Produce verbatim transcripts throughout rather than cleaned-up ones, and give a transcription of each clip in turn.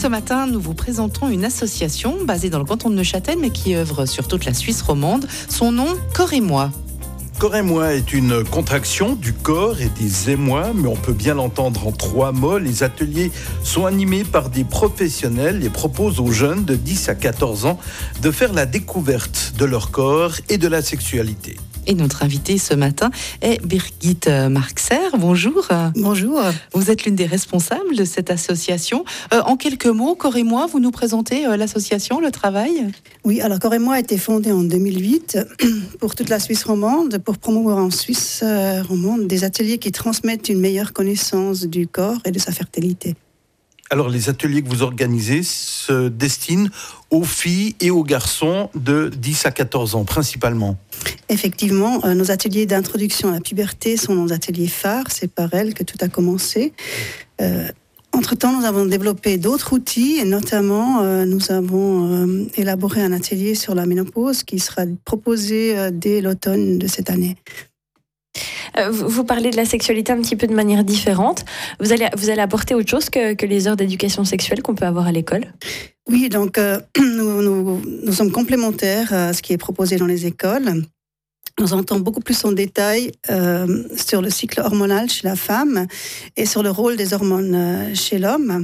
matin, nous vous présentons une association basée dans le canton de Neuchâtel, mais qui œuvre sur toute la Suisse romande. Son nom, Corps et moi. Corps et moi est une contraction du corps et des émois, mais on peut bien l'entendre en trois mots. Les ateliers sont animés par des professionnels et proposent aux jeunes de dix à quatorze ans de faire la découverte de leur corps et de la sexualité. Et notre invitée ce matin est Birgit Marxer. Bonjour. Bonjour. Vous êtes l'une des responsables de cette association. Euh, en quelques mots, Corps et moi, vous nous présentez euh, l'association, le travail ? Oui, alors Corps et moi a été fondé en deux mille huit pour toute la Suisse romande, pour promouvoir en Suisse euh, romande des ateliers qui transmettent une meilleure connaissance du corps et de sa fertilité. Alors, les ateliers que vous organisez se destinent aux filles et aux garçons de dix à quatorze ans, principalement. Effectivement, euh, nos ateliers d'introduction à la puberté sont nos ateliers phares. C'est par elles que tout a commencé. Euh, entre-temps, nous avons développé d'autres outils, et notamment, euh, nous avons euh, élaboré un atelier sur la ménopause qui sera proposé euh, dès l'automne de cette année. Vous parlez de la sexualité un petit peu de manière différente. Vous allez, vous allez apporter autre chose que, que les heures d'éducation sexuelle qu'on peut avoir à l'école ? Oui, donc euh, nous, nous, nous sommes complémentaires à ce qui est proposé dans les écoles. Nous entrons beaucoup plus en détail euh, sur le cycle hormonal chez la femme et sur le rôle des hormones chez l'homme.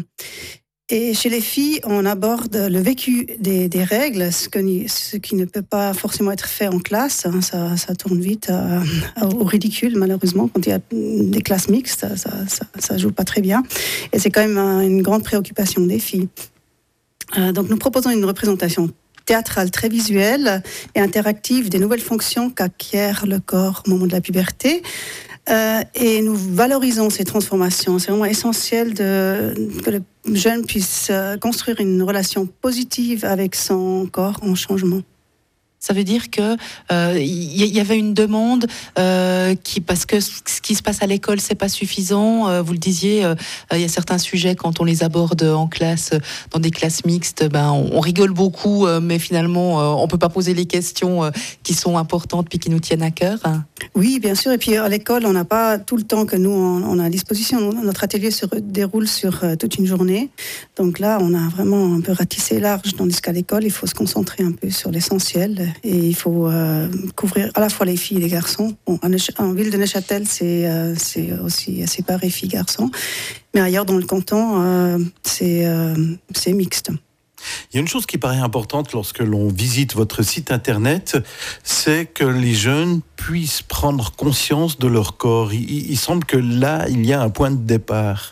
Et chez les filles, on aborde le vécu des, des règles, ce, que, ce qui ne peut pas forcément être fait en classe. Hein, ça, ça tourne vite à, à, au ridicule, malheureusement. Quand il y a des classes mixtes, ça, ça, ça, ça joue pas très bien. Et c'est quand même une grande préoccupation des filles. Euh, donc nous proposons une représentation théâtrale très visuelle et interactive des nouvelles fonctions qu'acquiert le corps au moment de la puberté. Euh, et nous valorisons ces transformations. C'est vraiment essentiel de, que le jeune puisse euh, construire une relation positive avec son corps en changement. Ça veut dire que euh, y, y avait une demande euh, qui, parce que ce qui se passe à l'école, c'est pas suffisant. Euh, vous le disiez, il euh, y a certains sujets quand on les aborde en classe, dans des classes mixtes, ben on, on rigole beaucoup, euh, mais finalement euh, on peut pas poser les questions euh, qui sont importantes puis qui nous tiennent à cœur. Oui, bien sûr. Et puis à l'école, on n'a pas tout le temps que nous on, on a à disposition. Notre atelier se déroule sur euh, toute une journée. Donc là, on a vraiment un peu ratissé large. Tandis qu'à l'école, il faut se concentrer un peu sur l'essentiel. Et il faut euh, couvrir à la fois les filles et les garçons. Bon, en, en ville de Neuchâtel, c'est, euh, c'est aussi séparé filles-garçons. Mais ailleurs dans le canton, euh, c'est, euh, c'est mixte. Il y a une chose qui paraît importante lorsque l'on visite votre site internet, c'est que les jeunes puissent prendre conscience de leur corps. Il, il semble que là, il y a un point de départ.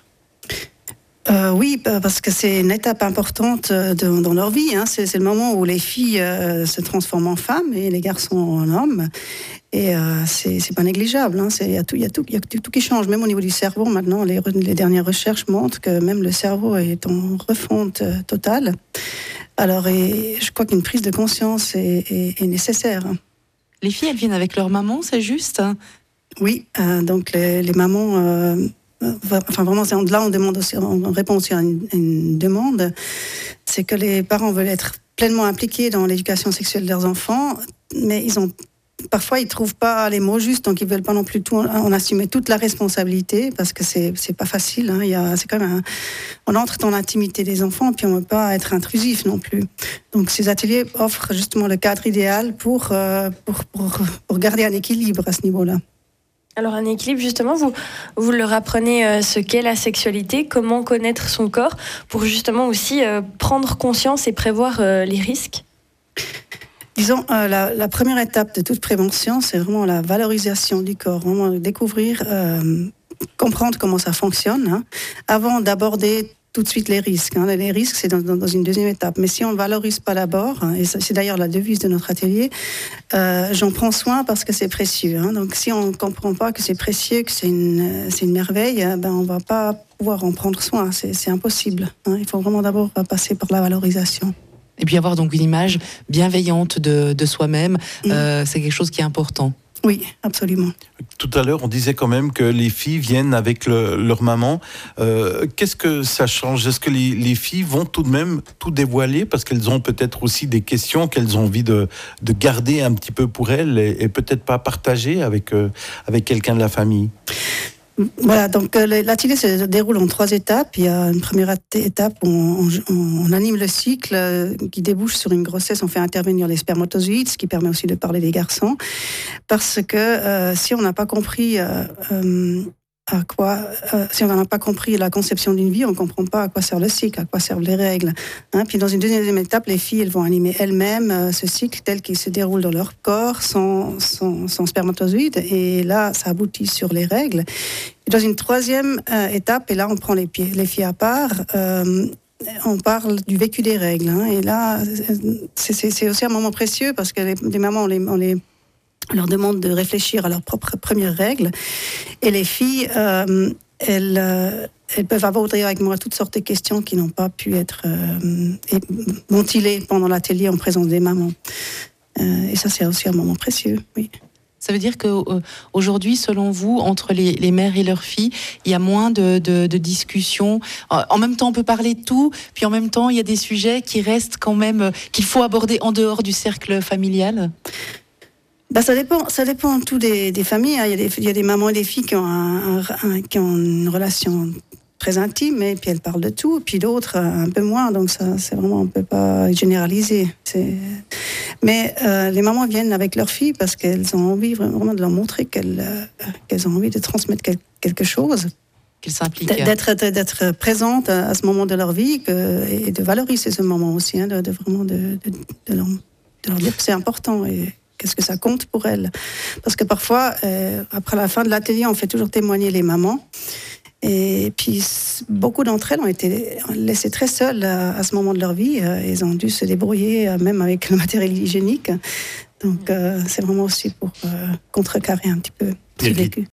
Euh, oui, parce que c'est une étape importante de, dans leur vie. Hein. C'est, c'est le moment où les filles euh, se transforment en femmes et les garçons en hommes. Et euh, c'est, c'est pas négligeable. Hein. Il y a tout, il y a tout, il y a tout, tout qui change, même au niveau du cerveau. Maintenant, les, les dernières recherches montrent que même le cerveau est en refonte totale. Alors, et je crois qu'une prise de conscience est, est, est nécessaire. Les filles, elles viennent avec leur maman, c'est juste ? Oui, euh, donc les, les mamans... Euh, Enfin, vraiment, c'est, là, on, demande aussi, on répond aussi à une, une demande. C'est que les parents veulent être pleinement impliqués dans l'éducation sexuelle de leurs enfants, mais ils ont, parfois, ils ne trouvent pas les mots justes, donc ils ne veulent pas non plus tout, en assumer toute la responsabilité, parce que ce n'est pas facile. Hein. Il y a, c'est quand même un, on entre dans l'intimité des enfants, puis on ne veut pas être intrusif non plus. Donc, ces ateliers offrent justement le cadre idéal pour, euh, pour, pour, pour garder un équilibre à ce niveau-là. Alors un équilibre, justement, vous, vous leur apprenez euh, ce qu'est la sexualité, comment connaître son corps, pour justement aussi euh, prendre conscience et prévoir euh, les risques ? Disons, euh, la, la première étape de toute prévention, c'est vraiment la valorisation du corps, vraiment découvrir, euh, comprendre comment ça fonctionne, hein, avant d'aborder tout de suite les risques. Hein. Les risques, c'est dans, dans une deuxième étape. Mais si on ne valorise pas d'abord, hein, et c'est d'ailleurs la devise de notre atelier, euh, j'en prends soin parce que c'est précieux. Hein. Donc si on ne comprend pas que c'est précieux, que c'est une, c'est une merveille, ben, on ne va pas pouvoir en prendre soin. C'est, c'est impossible. Hein. Il faut vraiment d'abord passer par la valorisation. Et puis avoir donc une image bienveillante de, de soi-même, mmh. euh, c'est quelque chose qui est important. Oui, absolument. Tout à l'heure, on disait quand même que les filles viennent avec le, leur maman. Euh, qu'est-ce que ça change ? Est-ce que les, les filles vont tout de même tout dévoiler parce qu'elles ont peut-être aussi des questions qu'elles ont envie de, de garder un petit peu pour elles et, et peut-être pas partager avec, euh, avec quelqu'un de la famille ? Voilà, donc euh, l'atelier se déroule en trois étapes. Il y a une première étape où on, on, on anime le cycle euh, qui débouche sur une grossesse. On fait intervenir les spermatozoïdes, ce qui permet aussi de parler des garçons. Parce que euh, si on n'a pas compris euh, euh, à quoi, euh, si on n'a pas compris la conception d'une vie, on ne comprend pas à quoi sert le cycle, à quoi servent les règles. Hein, puis dans une deuxième étape, les filles elles vont animer elles-mêmes euh, ce cycle tel qu'il se déroule dans leur corps, sans, sans, sans spermatozoïdes. Et là, ça aboutit sur les règles. Et dans une troisième euh, étape, et là, on prend les, pieds, les filles à part. Euh, on parle du vécu des règles. Hein, et là, c'est, c'est, c'est aussi un moment précieux parce que les, les mamans, on les, on les On leur demande de réfléchir à leurs propres premières règles. Et les filles, euh, elles, euh, elles peuvent aborder avec moi toutes sortes de questions qui n'ont pas pu être euh, ventilées pendant l'atelier en présence des mamans. Euh, et ça, c'est aussi un moment précieux, oui. Ça veut dire qu'aujourd'hui, selon vous, entre les, les mères et leurs filles, il y a moins de, de, de discussions. En même temps, on peut parler de tout, puis en même temps, il y a des sujets qui restent quand même, qu'il faut aborder en dehors du cercle familial. Ben, ça dépend, ça dépend tout des, des familles. Il y a des, il y a des mamans et des filles qui ont, un, un, qui ont une relation très intime, et puis elles parlent de tout, puis d'autres un peu moins. Donc ça, c'est vraiment, on peut pas généraliser. C'est... Mais euh, les mamans viennent avec leurs filles parce qu'elles ont envie vraiment de leur montrer qu'elles, euh, qu'elles ont envie de transmettre quel, quelque chose. Qu'elles s'impliquent. D'être, d'être présentes à ce moment de leur vie que, et de valoriser ce moment aussi, hein, de, de vraiment de, de, de, leur, de leur dire que c'est important et qu'est-ce que ça compte pour elles. Parce que parfois, euh, après la fin de l'atelier, on fait toujours témoigner les mamans. Et puis, beaucoup d'entre elles ont été laissées très seules à, à ce moment de leur vie. Elles ont dû se débrouiller, même avec le matériel hygiénique. Donc, euh, c'est vraiment aussi pour euh, contrecarrer un petit peu ce vécu.